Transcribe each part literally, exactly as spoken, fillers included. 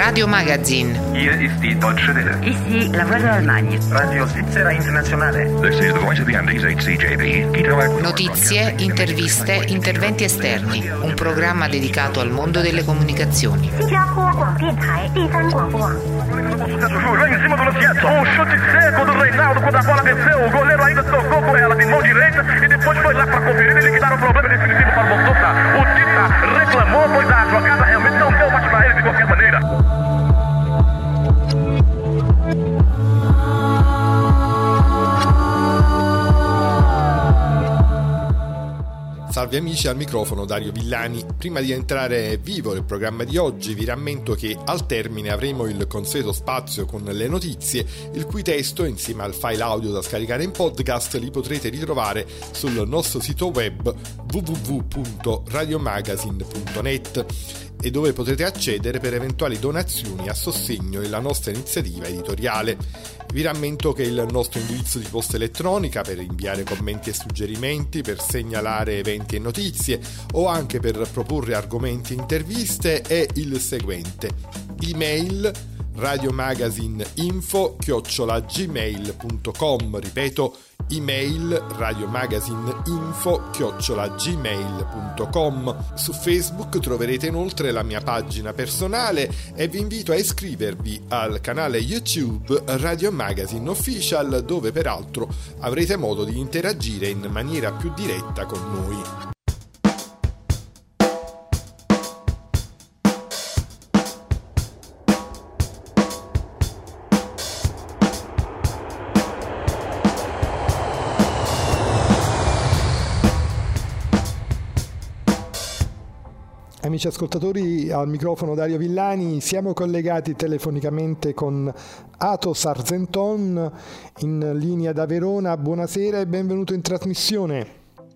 Radio Magazine. Hier ist die Deutsche Welle. Ici la voix de l'Allemagne. Radio Svizzera Internazionale. This is the voice of the Andes, H C J B. Notizie, interviste, interventi esterni. Un programma dedicato al mondo delle comunicazioni. Lá em cima do Luciano, um chute seco do Reinaldo quando a bola desceu, o goleiro ainda tocou com ela de mão direita e depois foi lá para conferir e liquidar o problema definitivo para o Bonsuta. O Tita reclamou, pois a jogada realmente não deu mais para ele de qualquer maneira. Salve amici, al microfono Dario Villani. Prima di entrare vivo nel programma di oggi vi rammento che al termine avremo il consueto spazio con le notizie, il cui testo insieme al file audio da scaricare in podcast li potrete ritrovare sul nostro sito web w w w punto radiomagazine punto net e dove potrete accedere per eventuali donazioni a sostegno della nostra iniziativa editoriale. Vi rammento che il nostro indirizzo di posta elettronica per inviare commenti e suggerimenti, per segnalare eventi e notizie o anche per proporre argomenti e interviste è il seguente: email radiomagazineinfo chiocciola gmail punto com, ripeto email radiomagazineinfo chiocciola gmail punto com. Su Facebook troverete inoltre la mia pagina personale e vi invito a iscrivervi al canale YouTube Radio Magazine Official, dove peraltro avrete modo di interagire in maniera più diretta con noi. Amici ascoltatori, al microfono Dario Villani, siamo collegati telefonicamente con Athos Argenton in linea da Verona. Buonasera e benvenuto in trasmissione.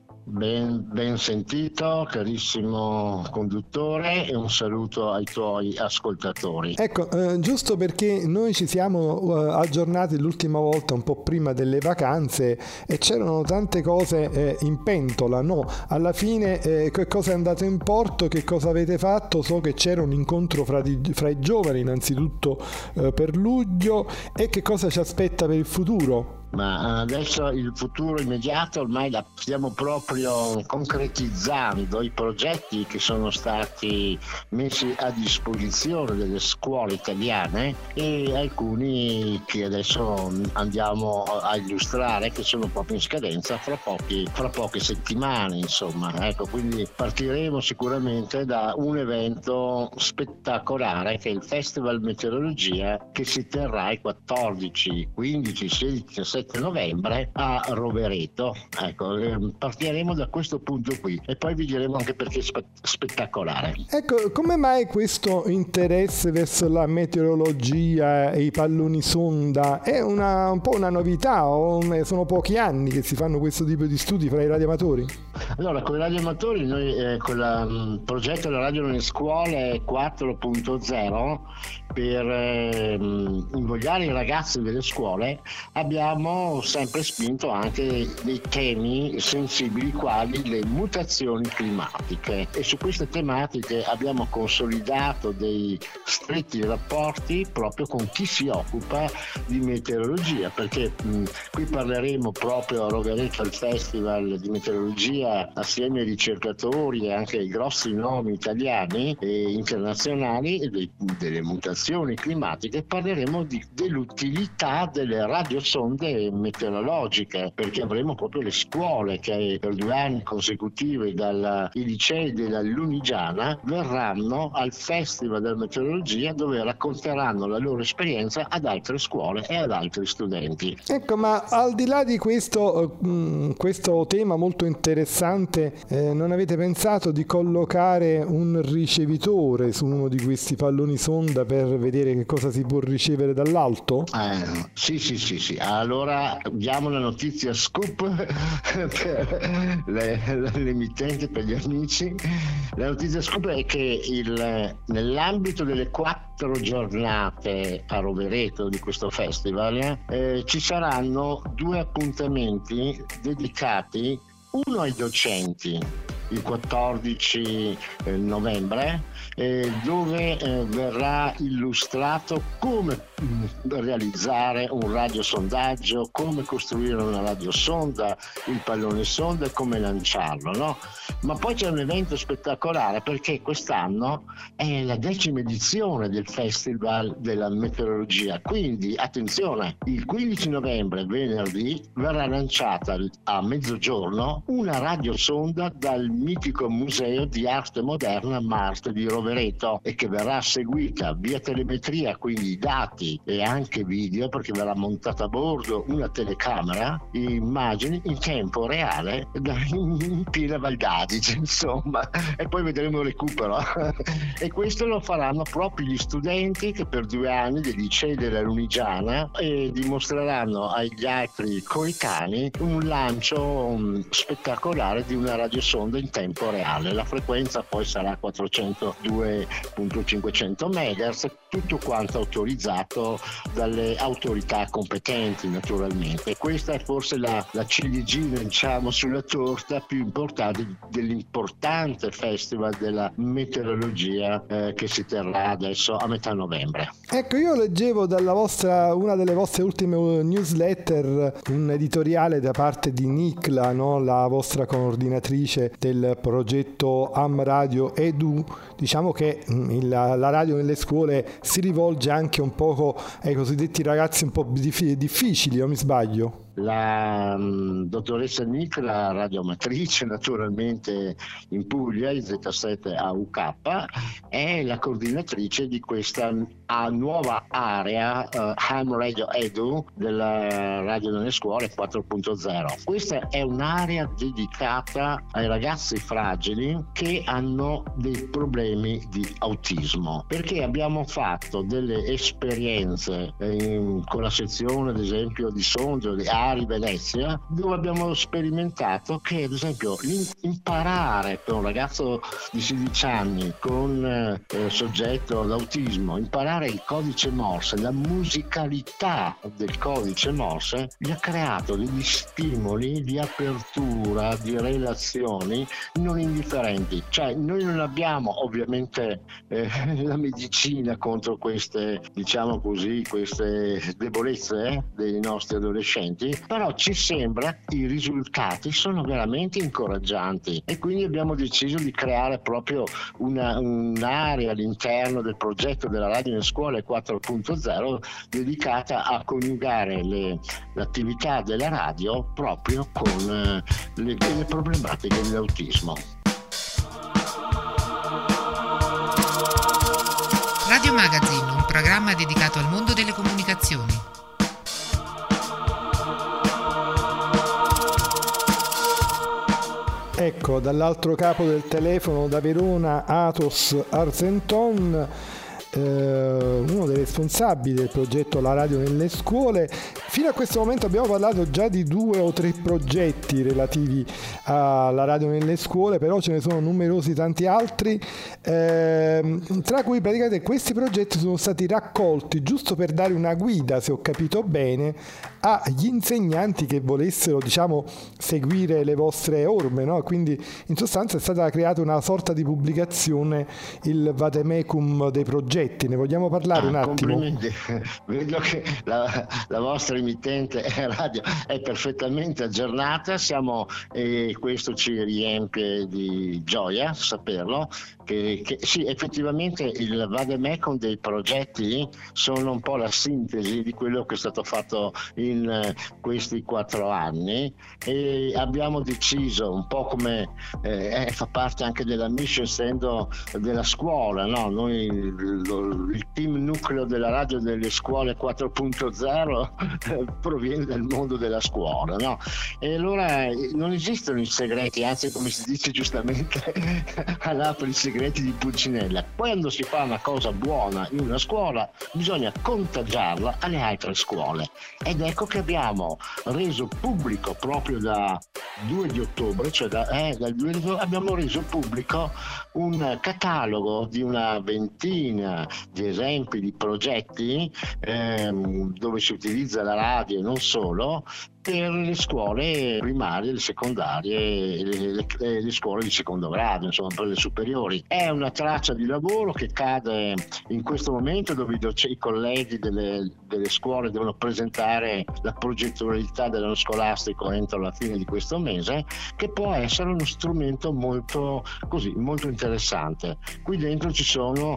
Ben, ben sentito, carissimo conduttore, e un saluto ai tuoi ascoltatori. Ecco, eh, giusto perché noi ci siamo uh, aggiornati l'ultima volta un po' prima delle vacanze e c'erano tante cose eh, in pentola, no? Alla fine eh, che cosa è andato in porto, che cosa avete fatto? So che c'era un incontro fra, di, fra i giovani innanzitutto eh, per luglio, e che cosa ci aspetta per il futuro? Ma adesso il futuro immediato ormai la stiamo proprio concretizzando, i progetti che sono stati messi a disposizione delle scuole italiane e alcuni che adesso andiamo a illustrare, che sono proprio in scadenza fra, pochi, fra poche settimane, insomma. Ecco, quindi partiremo sicuramente da un evento spettacolare che è il Festival Meteorologia, che si terrà il quattordici, quindici, sedici, diciassette novembre a Rovereto. Ecco, partiremo da questo punto qui e poi vi diremo anche perché è spe- spettacolare. Ecco, come mai questo interesse verso la meteorologia e i palloni sonda? È una, un po' una novità, o sono pochi anni che si fanno questo tipo di studi fra i radioamatori? Allora, con i radioamatori noi eh, con il progetto della radio nelle scuole quattro punto zero per eh, invogliare i ragazzi delle scuole abbiamo sempre spinto anche dei temi sensibili quali le mutazioni climatiche, e su queste tematiche abbiamo consolidato dei stretti rapporti proprio con chi si occupa di meteorologia, perché mh, qui parleremo proprio a Rovereto al Festival di Meteorologia assieme ai ricercatori e anche ai grossi nomi italiani e internazionali e dei, delle mutazioni climatiche. Parleremo di, dell'utilità delle radiosonde meteorologiche, perché avremo proprio le scuole che per due anni consecutivi dai licei della Lunigiana verranno al Festival della Meteorologia, dove racconteranno la loro esperienza ad altre scuole e ad altri studenti. Ecco, ma al di là di questo, mh, questo tema molto interessante, eh, non avete pensato di collocare un ricevitore su uno di questi palloni sonda per vedere che cosa si può ricevere dall'alto? Eh, sì, sì, sì, sì. Allora diamo la notizia scoop per le, l'emittente, per gli amici. La notizia scoop è che il, nell'ambito delle quattro giornate a Rovereto di questo festival eh, ci saranno due appuntamenti dedicati, uno ai docenti il quattordici novembre, eh, dove eh, verrà illustrato come mh, realizzare un radiosondaggio, come costruire una radiosonda, il pallone sonda e come lanciarlo, no? Ma poi c'è un evento spettacolare, perché quest'anno è la decima edizione del Festival della Meteorologia, quindi attenzione, il quindici novembre, venerdì, verrà lanciata a mezzogiorno una radiosonda dal mitico Museo di Arte Moderna Marte di Rovereto, e che verrà seguita via telemetria, quindi dati e anche video, perché verrà montata a bordo una telecamera, immagini in tempo reale in piena Val d'Adige, insomma, e poi vedremo il recupero. E questo lo faranno proprio gli studenti che per due anni dei licei della Lunigiana e dimostreranno agli altri coetanei un lancio um, spettacolare di una radiosonda in tempo reale. La frequenza poi sarà quattrocentodue virgola cinquecento megahertz, tutto quanto autorizzato dalle autorità competenti, naturalmente. E questa è forse la, la ciliegina, diciamo, sulla torta più importante dell'importante Festival della Meteorologia eh, che si terrà adesso a metà novembre. Ecco, io leggevo dalla vostra, una delle vostre ultime newsletter, un editoriale da parte di Nicla, no? La vostra coordinatrice del progetto Am Radio Edu. Diciamo che il, la radio nelle scuole si rivolge anche un poco ai cosiddetti ragazzi un po' dif- difficili, o mi sbaglio? La um, dottoressa Nicla, radioamatrice naturalmente in Puglia, il Z sette A U K, è la coordinatrice di questa uh, nuova area uh, Ham Radio Edu della radio nelle scuole quattro punto zero. Questa è un'area dedicata ai ragazzi fragili che hanno dei problemi di autismo, perché abbiamo fatto delle esperienze eh, con la sezione ad esempio di Sondrio, di Ari Venezia, dove abbiamo sperimentato che ad esempio imparare per un ragazzo di sedici anni con eh, soggetto all'autismo, imparare il codice Morse, la musicalità del codice Morse, gli ha creato degli stimoli di apertura, di relazioni non indifferenti. Cioè noi non abbiamo ovviamente eh, la medicina contro queste, diciamo così, queste debolezze eh, dei nostri adolescenti, però ci sembra i risultati sono veramente incoraggianti, e quindi abbiamo deciso di creare proprio una, un'area all'interno del progetto della radio nelle scuole quattro punto zero dedicata a coniugare le, l'attività della radio proprio con eh, le, le problematiche dell'autismo. Radio Magazine, un programma dedicato al mondo delle comunicazioni. Ecco, dall'altro capo del telefono da Verona, Athos Arzenton, eh, uno dei responsabili del progetto La Radio nelle scuole. Fino a questo momento abbiamo parlato già di due o tre progetti relativi alla radio nelle scuole, però ce ne sono numerosi tanti altri, eh, tra cui praticamente questi progetti sono stati raccolti giusto per dare una guida, se ho capito bene, agli insegnanti che volessero, diciamo, seguire le vostre orme, no? Quindi in sostanza è stata creata una sorta di pubblicazione, il vademecum dei progetti. Ne vogliamo parlare ah, un attimo? Complimenti. Vedo che la, la vostra emittente radio è perfettamente aggiornata, siamo, e questo ci riempie di gioia saperlo, che, che sì, effettivamente il vademecum dei progetti sono un po' la sintesi di quello che è stato fatto in in questi quattro anni, e abbiamo deciso, un po' come eh, fa parte anche della mission essendo della scuola, no? Noi il, il team nucleo della radio delle scuole quattro punto zero eh, proviene dal mondo della scuola, no? E allora non esistono i segreti, anzi, come si dice giustamente a Napoli, i segreti di Pulcinella. Quando si fa una cosa buona in una scuola bisogna contagiarla alle altre scuole, ed ecco che abbiamo reso pubblico proprio da due di ottobre, cioè da, eh, dal due di ottobre abbiamo reso pubblico un catalogo di una ventina di esempi di progetti ehm, dove si utilizza la radio e non solo, per le scuole primarie, le secondarie e le, le, le scuole di secondo grado, insomma per le superiori. È una traccia di lavoro che cade in questo momento, dove i, doc- i colleghi delle, delle scuole devono presentare la progettualità dell'anno scolastico entro la fine di questo mese, che può essere uno strumento molto così molto interessante. Qui dentro ci sono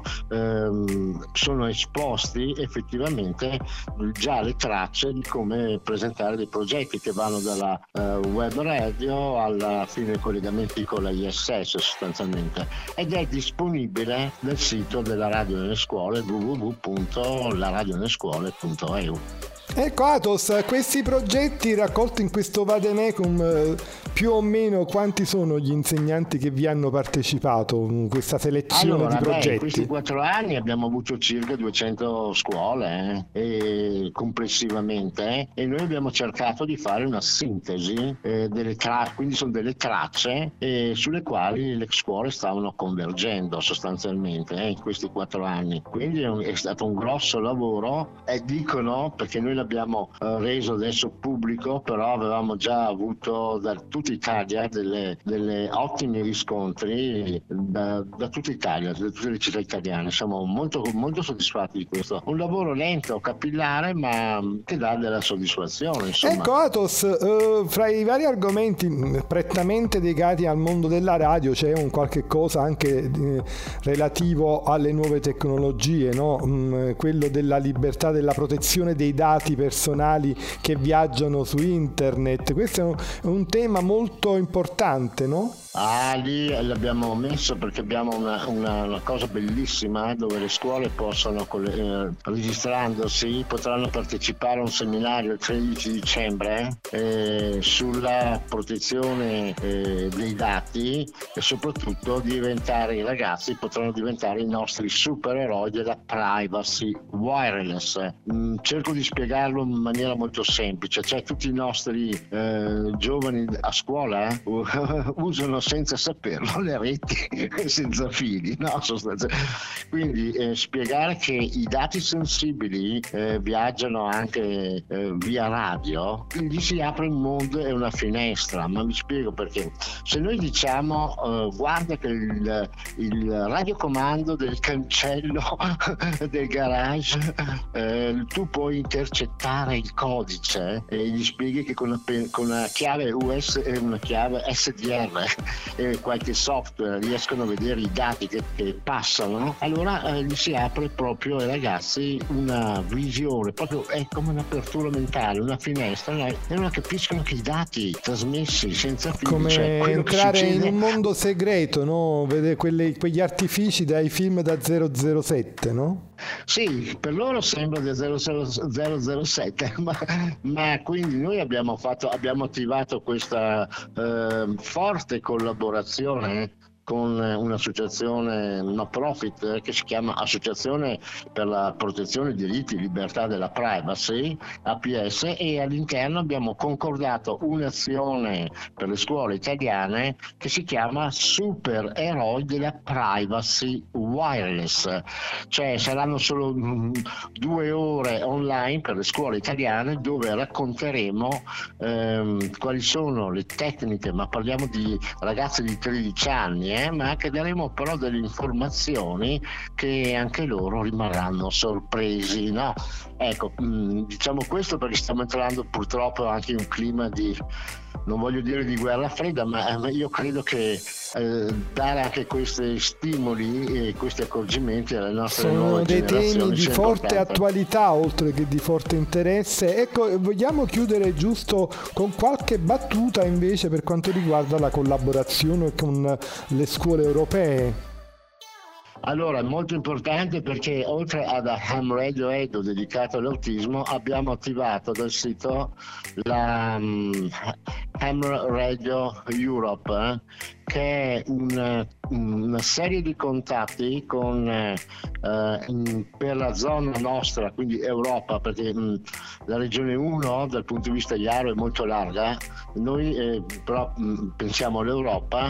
ehm, sono esposti effettivamente già le tracce di come presentare dei progetti che vanno dalla uh, web radio alla fine dei collegamenti con la I S S sostanzialmente, ed è disponibile nel sito della Radio nelle Scuole w w w punto la radio nelle scuole punto e u. Ecco Athos, questi progetti raccolti in questo vademecum, più o meno quanti sono gli insegnanti che vi hanno partecipato in questa selezione allora, di progetti? Beh, in questi quattro anni abbiamo avuto circa duecento scuole eh, e complessivamente eh, e noi abbiamo cercato di fare una sintesi eh, delle tra- quindi sono delle tracce eh, sulle quali le scuole stavano convergendo sostanzialmente eh, in questi quattro anni, quindi è, un, è stato un grosso lavoro e dicono, perché noi l'abbiamo eh, reso adesso pubblico, però avevamo già avuto da tutta Italia delle, delle ottimi riscontri da, da tutta Italia, da tutte le città italiane. Siamo molto, molto soddisfatti di questo. Un lavoro lento, capillare, ma che dà della soddisfazione, insomma. Ecco Athos, eh, fra i vari argomenti prettamente legati al mondo della radio c'è un qualche cosa anche eh, relativo alle nuove tecnologie, no? Mm, quello della libertà, della protezione dei dati personali che viaggiano su internet. Questo è un, è un tema molto importante, no? Ah, lì l'abbiamo messo perché abbiamo una, una, una cosa bellissima eh, dove le scuole possono, eh, registrandosi, potranno partecipare a un seminario il tredici dicembre eh, sulla protezione eh, dei dati e soprattutto diventare, i ragazzi potranno diventare i nostri supereroi della privacy wireless. Mm, cerco di spiegarlo in maniera molto semplice, cioè tutti i nostri eh, giovani a scuola eh, usano senza saperlo le reti senza fili, no? Sostanzialmente. Quindi eh, spiegare che i dati sensibili eh, viaggiano anche eh, via radio, quindi si apre un mondo e una finestra. Ma vi spiego perché. Se noi diciamo eh, guarda che il, il radiocomando del cancello del garage eh, tu puoi intercettare il codice e gli spieghi che con una, con una chiave U S e una chiave S D R e qualche software riescono a vedere i dati che, che passano, allora eh, gli si apre proprio ai ragazzi una visione, proprio è come un'apertura mentale, una finestra, no? E non capiscono che i dati trasmessi senza fili, come cioè, entrare succede... in un mondo segreto, no? Vedere quelle, quegli artifici dai film da zero zero sette, no? Sì, per loro sembra del zero zero sette, ma, ma quindi noi abbiamo fatto, abbiamo attivato questa eh, forte collaborazione con un'associazione no profit che si chiama Associazione per la Protezione dei Diritti e Libertà della Privacy, A P S, e all'interno abbiamo concordato un'azione per le scuole italiane che si chiama Super Eroi della Privacy Wireless, cioè saranno solo mh, due ore online per le scuole italiane dove racconteremo ehm, quali sono le tecniche, ma parliamo di ragazzi di tredici anni, eh, ma anche daremo però delle informazioni che anche loro rimarranno sorpresi, no? Ecco, mh, diciamo questo perché stiamo entrando purtroppo anche in un clima di, non voglio dire di guerra fredda, ma, ma io credo che eh, dare anche questi stimoli e questi accorgimenti alle nostre sono nuove dei generazioni temi di forte importante. attualità oltre che di forte interesse. Ecco, vogliamo chiudere giusto con qualche battuta invece per quanto riguarda la collaborazione con le scuole europee. Allora, è molto importante perché oltre ad Ham Radio Edo dedicato all'autismo abbiamo attivato dal sito la um, Ham Radio Europe, eh, che è un, una serie di contatti con, eh, in, per la zona nostra, quindi Europa, perché mh, la regione uno dal punto di vista IARO è molto larga, noi eh, però mh, pensiamo all'Europa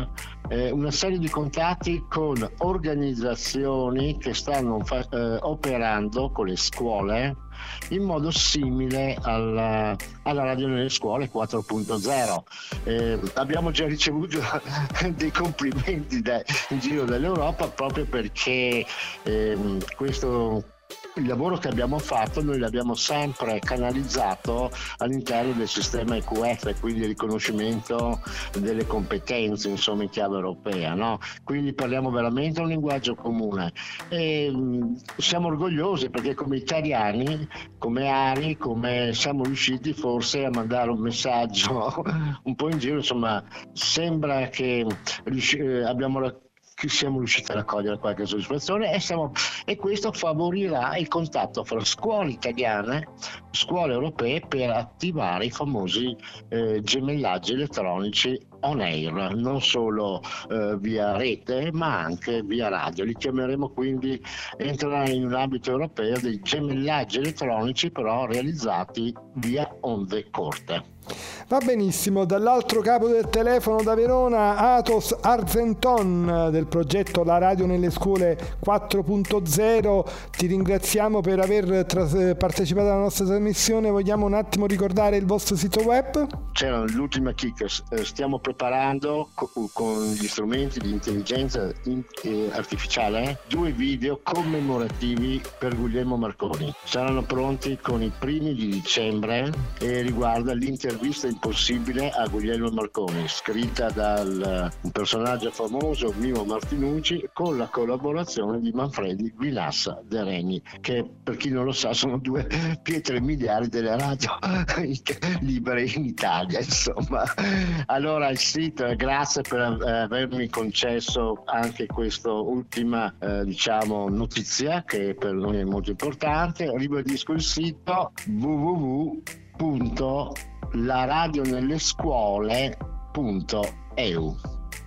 eh, una serie di contatti con organizzazioni che stanno fa- eh, operando con le scuole in modo simile alla, alla radio nelle scuole quattro punto zero. Eh, abbiamo già ricevuto dei complimenti da, in giro dall'Europa, proprio perché eh, questo il lavoro che abbiamo fatto noi l'abbiamo sempre canalizzato all'interno del sistema E Q F, quindi il riconoscimento delle competenze, insomma, in chiave europea, no? Quindi parliamo veramente un linguaggio comune e mh, siamo orgogliosi perché come italiani, come ARI, come siamo riusciti forse a mandare un messaggio un po' in giro, insomma, sembra che riusci- abbiamo raccolto che siamo riusciti a raccogliere qualche soddisfazione e, siamo, e questo favorirà il contatto fra scuole italiane, scuole europee, per attivare i famosi eh, gemellaggi elettronici on air, non solo eh, via rete ma anche via radio. Li chiameremo quindi, entrare in un ambito europeo, dei gemellaggi elettronici però realizzati via onde corte. Va benissimo, dall'altro capo del telefono da Verona Athos Argenton del progetto La Radio nelle scuole quattro punto zero, ti ringraziamo per aver tras- partecipato alla nostra trasmissione. Vogliamo un attimo ricordare il vostro sito web? C'era l'ultima kick, stiamo preparando co- con gli strumenti di intelligenza in- eh, artificiale due video commemorativi per Guglielmo Marconi. Saranno pronti con i primi di dicembre e riguarda l'intervista impossibile a Guglielmo Marconi, scritta dal un personaggio famoso, Mimo Martinucci, con la collaborazione di Manfredi Vinassa De Regni, che per chi non lo sa sono due pietre miliari delle radio libere in Italia, insomma. Allora il sito, grazie per avermi concesso anche questa ultima eh, diciamo notizia che per noi è molto importante. Ribadisco il sito w w w punto la radio nelle scuole punto e u.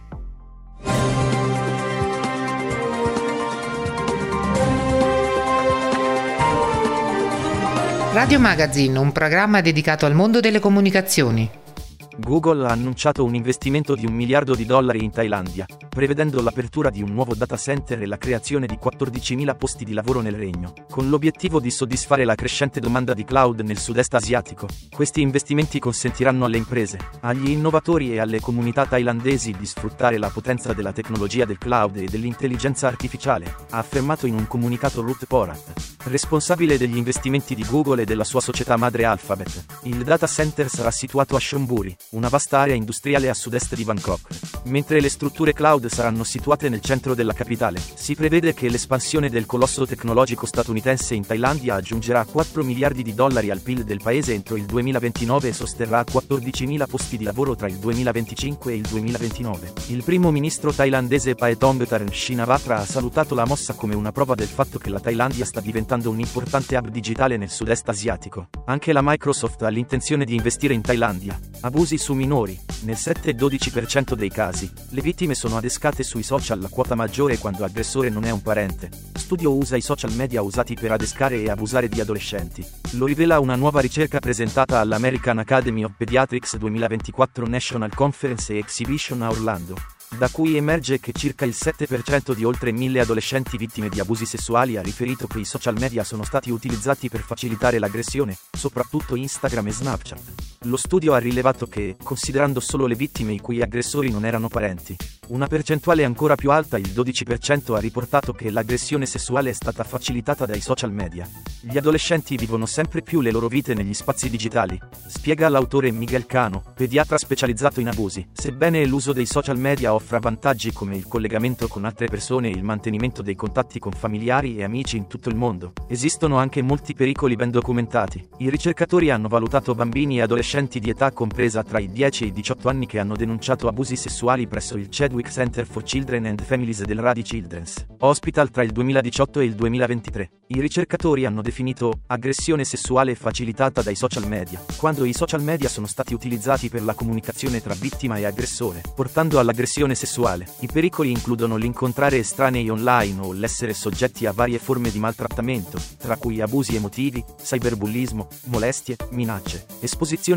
Radio Magazine, un programma dedicato al mondo delle comunicazioni. Google ha annunciato un investimento di un miliardo di dollari in Thailandia, prevedendo l'apertura di un nuovo data center e la creazione di quattordicimila posti di lavoro nel regno, con l'obiettivo di soddisfare la crescente domanda di cloud nel sud-est asiatico. Questi investimenti consentiranno alle imprese, agli innovatori e alle comunità thailandesi di sfruttare la potenza della tecnologia del cloud e dell'intelligenza artificiale, ha affermato in un comunicato Ruth Porat, responsabile degli investimenti di Google e della sua società madre Alphabet. Il data center sarà situato a Chonburi, una vasta area industriale a sud-est di Bangkok, mentre le strutture cloud saranno situate nel centro della capitale. Si prevede che l'espansione del colosso tecnologico statunitense in Thailandia aggiungerà quattro miliardi di dollari al P I L del paese entro il duemilaventinove e sosterrà quattordicimila posti di lavoro tra il duemilaventicinque e il duemilaventinove. Il primo ministro thailandese Paetongtarn Shinawatra ha salutato la mossa come una prova del fatto che la Thailandia sta diventando un importante hub digitale nel sud-est asiatico. Anche la Microsoft ha l'intenzione di investire in Thailandia. Abusi su minori. Nel sette e dodici per cento dei casi, le vittime sono adescate sui social, la quota maggiore quando l'aggressore non è un parente. Studio usa i social media usati per adescare e abusare di adolescenti. Lo rivela una nuova ricerca presentata all'American Academy of Pediatrics duemilaventiquattro National Conference e Exhibition a Orlando, da cui emerge che circa il sette per cento di oltre mille adolescenti vittime di abusi sessuali ha riferito che i social media sono stati utilizzati per facilitare l'aggressione, soprattutto Instagram e Snapchat. Lo studio ha rilevato che, considerando solo le vittime i cui aggressori non erano parenti, una percentuale ancora più alta, il dodici per cento, ha riportato che l'aggressione sessuale è stata facilitata dai social media. Gli adolescenti vivono sempre più le loro vite negli spazi digitali, spiega l'autore Miguel Cano, pediatra specializzato in abusi. Sebbene l'uso dei social media offra vantaggi come il collegamento con altre persone e il mantenimento dei contatti con familiari e amici in tutto il mondo, esistono anche molti pericoli ben documentati. I ricercatori hanno valutato bambini e adolescenti di età compresa tra i dieci e i diciotto anni che hanno denunciato abusi sessuali presso il Chadwick Center for Children and Families del Rady Children's Hospital tra il duemiladiciotto e il duemilaventitré. I ricercatori hanno definito aggressione sessuale facilitata dai social media quando i social media sono stati utilizzati per la comunicazione tra vittima e aggressore, portando all'aggressione sessuale. I pericoli includono l'incontrare estranei online o l'essere soggetti a varie forme di maltrattamento, tra cui abusi emotivi, cyberbullismo, molestie, minacce, esposizione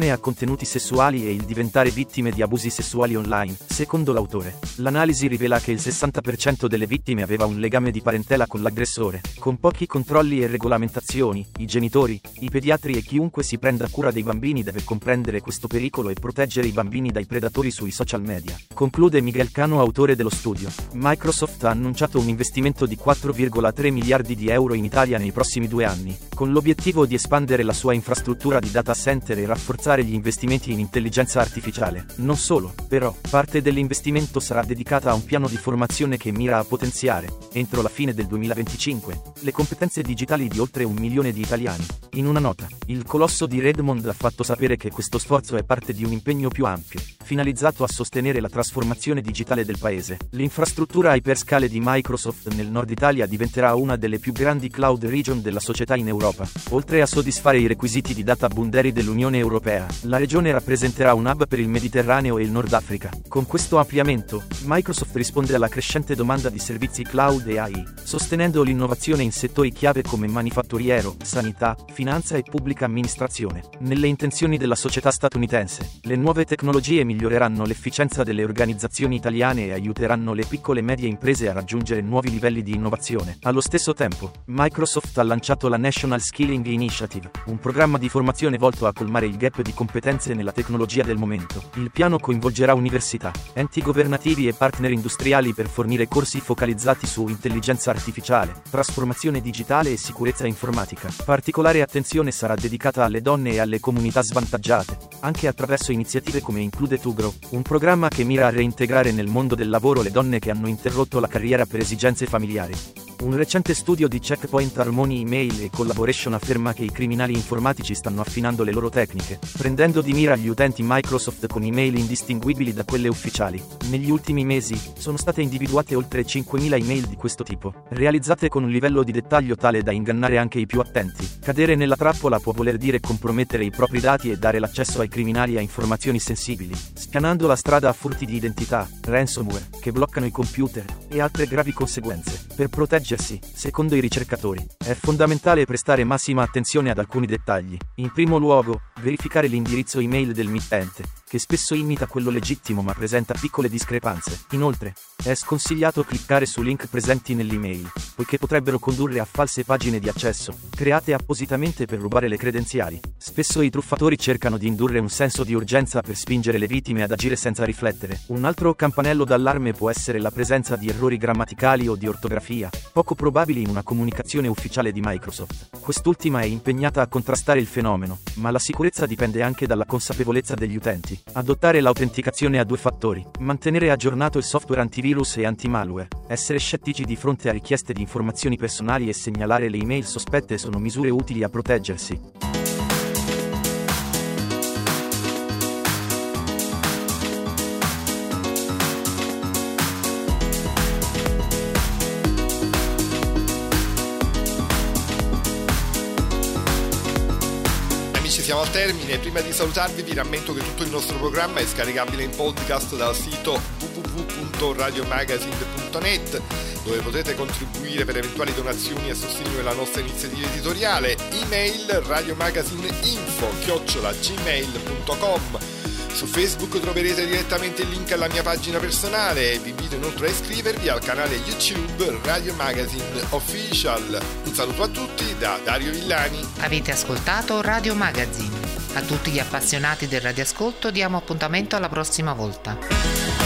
l'esposizione a contenuti sessuali e il diventare vittime di abusi sessuali online. Secondo l'autore, l'analisi rivela che il sessanta per cento delle vittime aveva un legame di parentela con l'aggressore, con pochi controlli e regolamentazioni. I genitori, i pediatri e chiunque si prenda cura dei bambini deve comprendere questo pericolo e proteggere i bambini dai predatori sui social media. Conclude Miguel Cano, autore dello studio. Microsoft ha annunciato un investimento di quattro virgola tre miliardi di euro in Italia nei prossimi due anni, con l'obiettivo di espandere la sua infrastruttura di data center e rafforzare gli investimenti in intelligenza artificiale. Non solo, però, parte dell'investimento sarà dedicata a un piano di formazione che mira a potenziare, entro la fine del duemilaventicinque, le competenze digitali di oltre un milione di italiani. In una nota, il colosso di Redmond ha fatto sapere che questo sforzo è parte di un impegno più ampio, finalizzato a sostenere la trasformazione digitale del paese. L'infrastruttura iperscale di Microsoft nel Nord Italia diventerà una delle più grandi cloud region della società in Europa. Oltre a soddisfare i requisiti di data boundary dell'Unione Europea, la regione rappresenterà un hub per il Mediterraneo e il Nord Africa. Con questo ampliamento, Microsoft risponde alla crescente domanda di servizi cloud e A I, sostenendo l'innovazione in settori chiave come manifatturiero, sanità, finanza e pubblica amministrazione. Nelle intenzioni della società statunitense, le nuove tecnologie miglioreranno l'efficienza delle organizzazioni italiane e aiuteranno le piccole e medie imprese a raggiungere nuovi livelli di innovazione. Allo stesso tempo, Microsoft ha lanciato la National Skilling Initiative, un programma di formazione volto a colmare il gap di competenze nella tecnologia del momento. Il piano coinvolgerà università, enti governativi e partner industriali per fornire corsi focalizzati su intelligenza artificiale, trasformazione digitale e sicurezza informatica. Particolare attenzione sarà dedicata alle donne e alle comunità svantaggiate, anche attraverso iniziative come Include to Grow, un programma che mira a reintegrare nel mondo del lavoro le donne che hanno interrotto la carriera per esigenze familiari. Un recente studio di Checkpoint Harmony Email e Collaboration afferma che i criminali informatici stanno affinando le loro tecniche, prendendo di mira gli utenti Microsoft con email indistinguibili da quelle ufficiali. Negli ultimi mesi, sono state individuate oltre cinquemila email di questo tipo, realizzate con un livello di dettaglio tale da ingannare anche i più attenti. Cadere nella trappola può voler dire compromettere i propri dati e dare l'accesso ai criminali a informazioni sensibili, spianando la strada a furti di identità, ransomware, che bloccano i computer, e altre gravi conseguenze. Per proteggere Secondo i ricercatori, è fondamentale prestare massima attenzione ad alcuni dettagli. In primo luogo, verificare l'indirizzo email del mittente, che spesso imita quello legittimo ma presenta piccole discrepanze. Inoltre, è sconsigliato cliccare su link presenti nell'email, poiché potrebbero condurre a false pagine di accesso, create appositamente per rubare le credenziali. Spesso i truffatori cercano di indurre un senso di urgenza per spingere le vittime ad agire senza riflettere. Un altro campanello d'allarme può essere la presenza di errori grammaticali o di ortografia, poco probabili in una comunicazione ufficiale di Microsoft. Quest'ultima è impegnata a contrastare il fenomeno, ma la sicurezza dipende anche dalla consapevolezza degli utenti. Adottare l'autenticazione a due fattori, mantenere aggiornato il software antivirus e antimalware, essere scettici di fronte a richieste di informazioni personali e segnalare le email sospette sono misure utili a proteggersi. Siamo al termine. Prima di salutarvi vi rammento che tutto il nostro programma è scaricabile in podcast dal sito w w w punto radio magazine punto net, dove potete contribuire per eventuali donazioni a sostegno della nostra iniziativa editoriale. Email radiomagazineinfo chiocciola gmail punto com. Su Facebook troverete direttamente il link alla mia pagina personale e vi invito inoltre a iscrivervi al canale YouTube Radio Magazine Official. Un saluto a tutti da Dario Villani. Avete ascoltato Radio Magazine. A tutti gli appassionati del radioascolto diamo appuntamento alla prossima volta.